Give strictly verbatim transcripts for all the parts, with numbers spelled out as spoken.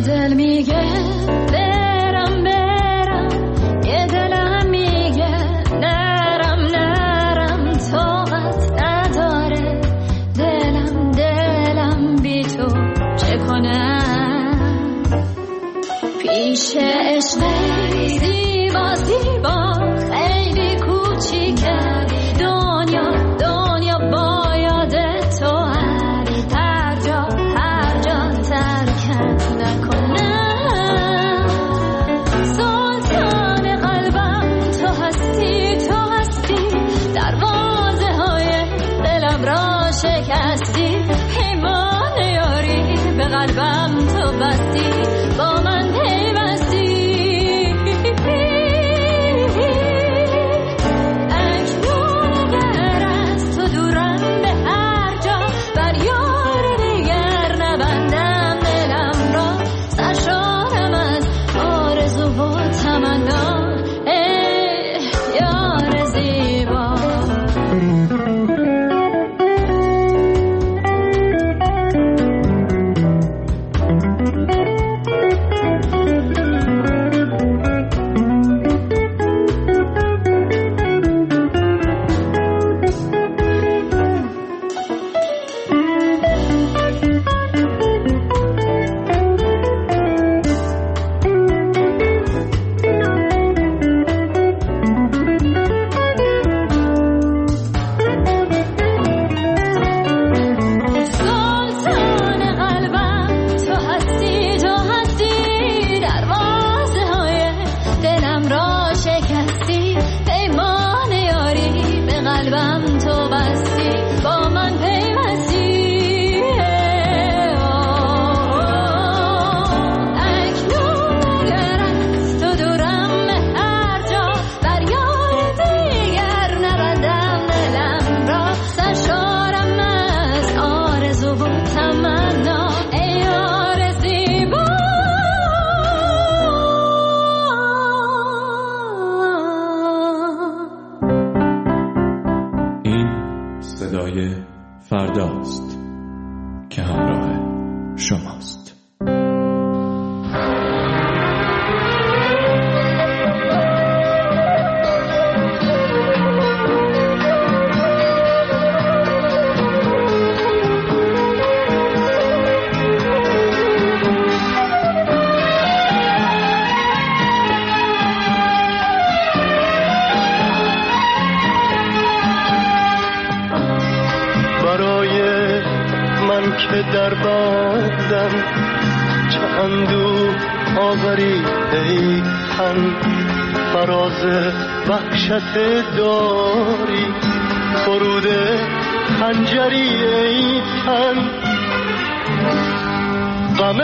دل میگه برم برم، یه دلم میگه نرم نرم، طاقت نداره دلم دلم بی تو چه کنم. پیش عشق زیبا زیبا خیلی کوچیکه دنیا، دنیا با یاد تو هر هر جا هر جا ترکم نکنم. سلطان قلبم تو هستی تو هستی، دروازه های دلم را شکستی، پیمان یاری به قلبم تو بستی، با من پیوستی. اکنون اگر از تو دورم به هر جا، بر یار دیگر نبندم دلم را، سرشارم از آرزو و تمنا. ای یار زیبا، فرداست که همراه شماست. که در بادم چه اندوه آوری ای تن، فراز وحشت داری فرود خنجری ای تن. غم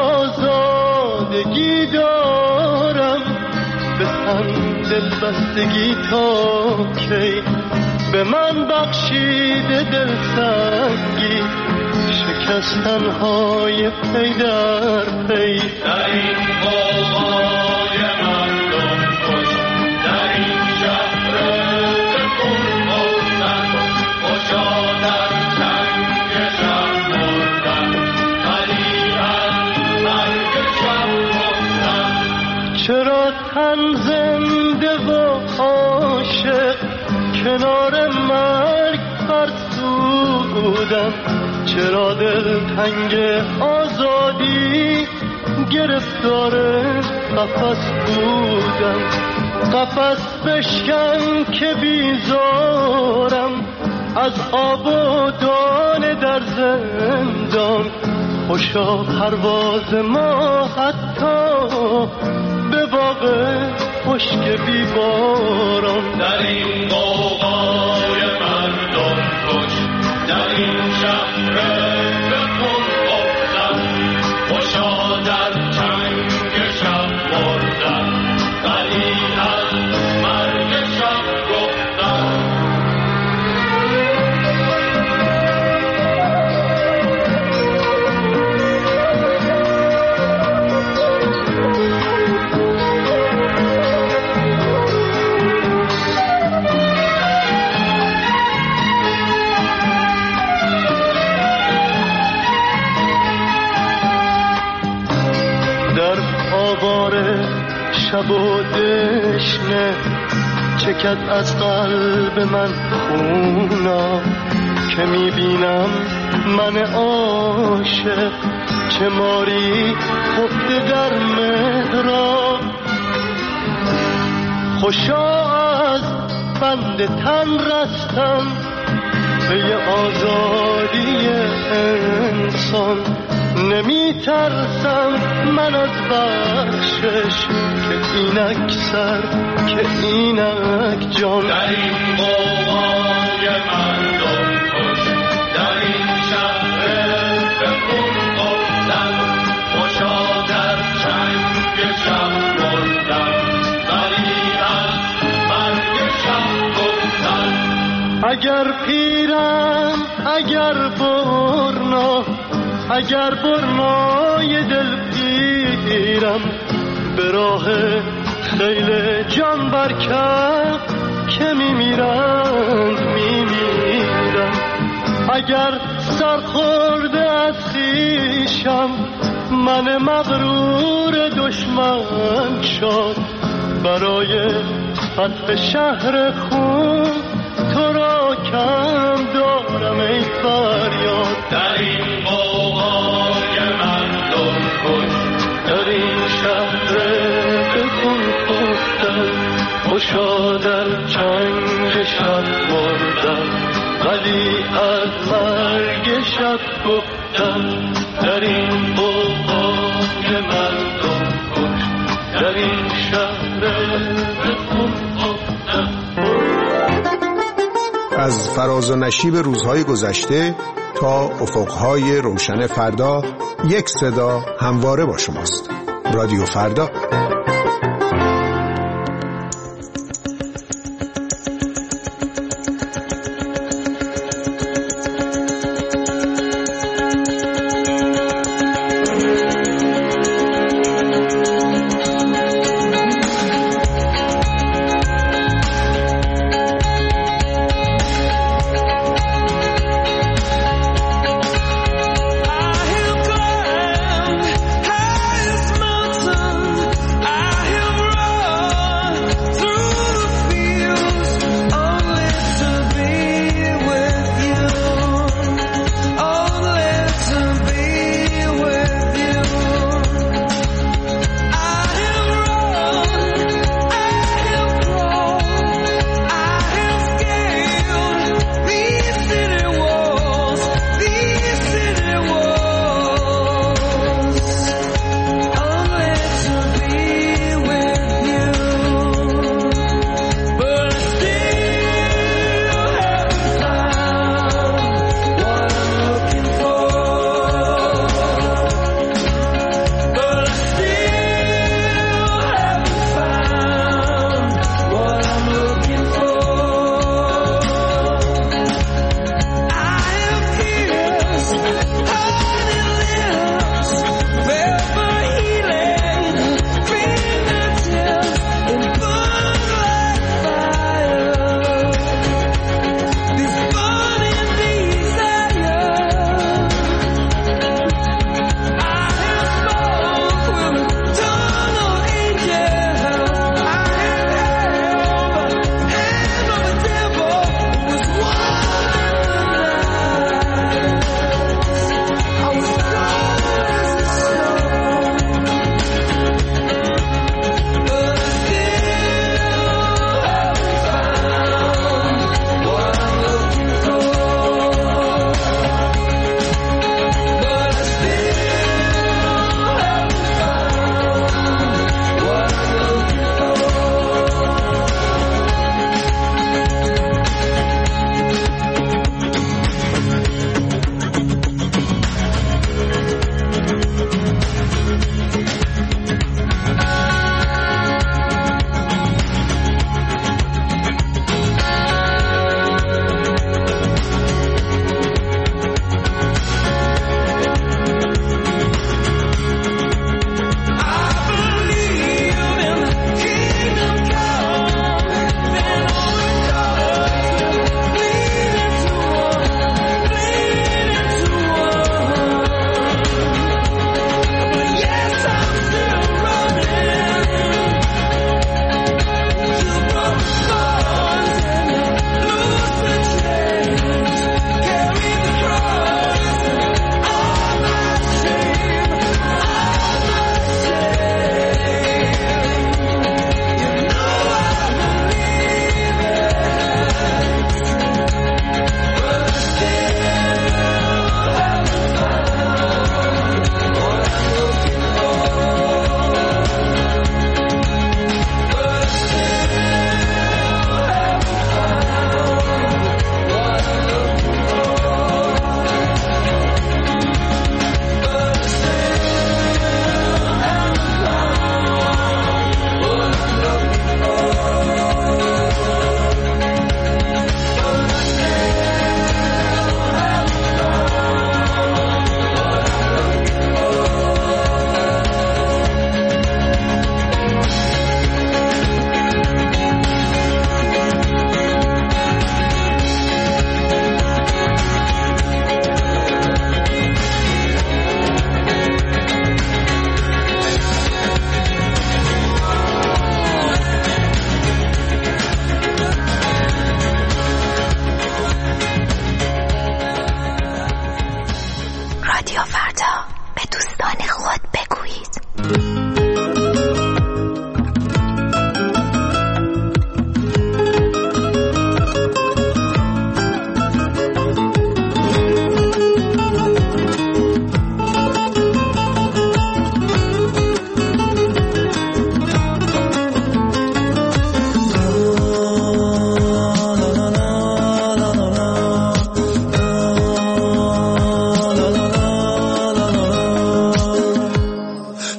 آزادگی دارم به تن دل بستگی تا کی، به من بخشیده دل سنگی شکستن‌های پی در پی. در این قوقای مردم کش، در این شهر خون خوردن، خوشا در چنگ شب مردن، ولی از مرگ شب مردن. چرا تن زنده و عاشق کنار مرگ فرسودم، چرا دل تنگ آزادی گرفتار قفس بودم. قفس بشکن که بیزارم از آب و دانه در زندان، خوشا پرواز ما حتی به باغ خشک بی باران. در این قوقای مردم کش، در این شهر به خون خوردن، خوشا در چنگ شب مردن، ولی از مرگ شب گفتن. آواره شب و دشنه چکد از قلب من خونا که میبینم من عاشق چه ماری خفته در مهرا خوشا از بند تن رستم به آزادی انسان نمی ترسم من از بخشش که اینک سر که اینک جان در این قوقای مردم کش در این شهر به خون گفتن خوشا در چنگ شب مردن ولی از مرگ شب گفتن اگر پیرم اگر برنا اگر برنای دل پیرم به راه خیل جان برکب که میمیرند میمیرم اگر سرخورده از خویشم من مغرور دشمن شد برای فتح شهر خون تو را کم دارم ای فریاد در این قوقای مردم کش در این شهر به خون خفتن خوشا در چنگ شب مردن ولی از مرگ شب گفتن در این قوقای مردم کش در این شهر به خون خفتن. از فراز و نشیب روزهای گذشته تا افقهای روشن فردا یک صدا همواره با شماست. رادیو فردا. I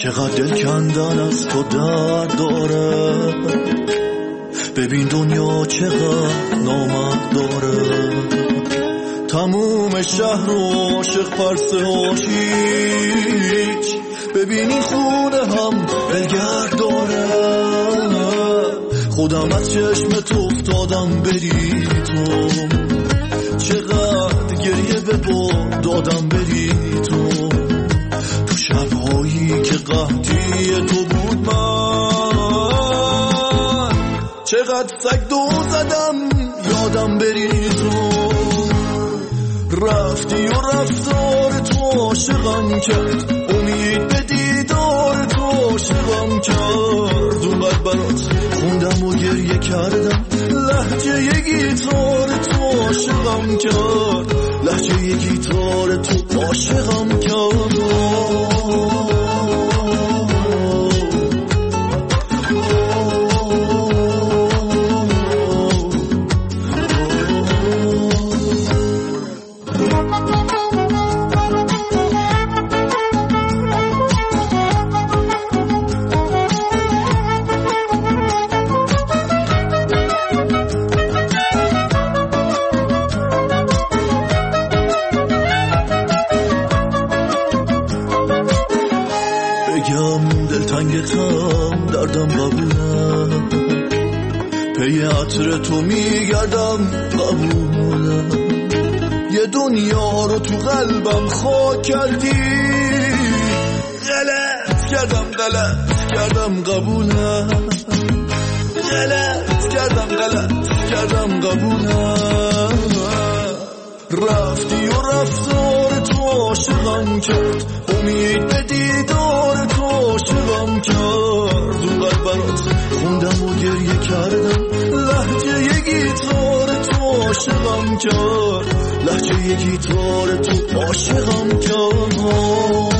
چقدر دل کندن از تو درد داره، ببین دنیا چقدر نامرد داره. تموم شهر و عاشق پرسه هاشیچ، ببین این خونه هم بلگرد داره. خودم از چشم تو افتادم بری تو، چقدر گریه به باد دادم بری تو. تو شبهایی که قحطی تو بود من، چقدر سگ دو زدم یادم بری تو. رفتی و رفتار تو عاشقم کرد، امید به دیدار تو عاشقم کرد. اونقدر برات خوندم و گریه کردم، لحجه یه گیتار تو عاشقم کرد، لحجه یه گیتار تو عاشقم کرد. دردم قبولم، پی عطر تو میگردم قبولم. یه دنیا رو تو قلبم خاک کردی، غلط کردم غلط کردم قبولم، غلط کردم غلط کردم قبولم. رفتی و رفتار تو عاشقم کرد، امید به دیدار تو عاشقم کرد. اونقدر برات خوندم و گریه کردم، لحجه یه گیتار تو عاشقم کرد، لحجه یه گیتار تو عاشقم کرد.